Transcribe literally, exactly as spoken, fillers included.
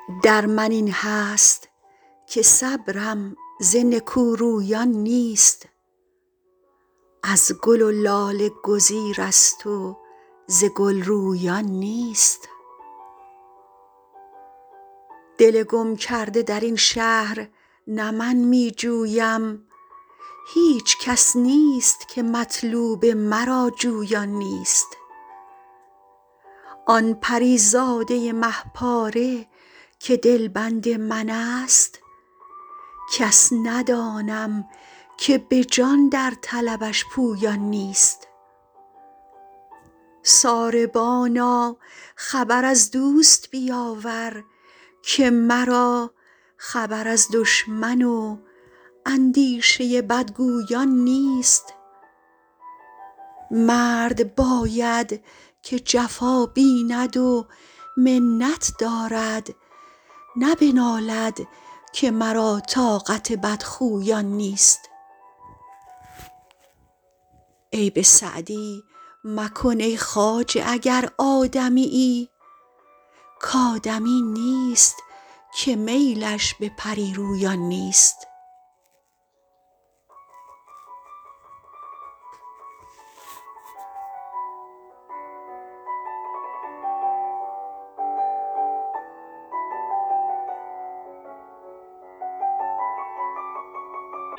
در من این هست که صبرم ز نکورویان نیست، از گل و لاله گزیر است و ز گلرویان نیست. دل گم کرده در این شهر نه من می جویم، هیچ کس نیست که مطلوب مرا جویان نیست. آن پری زاده مه پاره که دلبند من است، کس ندانم که به جان در طلبش پویان نیست. ساربانا خبر از دوست بیاور، که مرا خبر از دشمن و اندیشه بدگویان نیست. مرد باید که جفا بیند و منت دارد، نه بنالد که مرا طاقت بدخویان نیست. عیب سعدی مکن ای خواجه اگر آدمیی، کآدمی نیست که میلش به پری رویان نیست.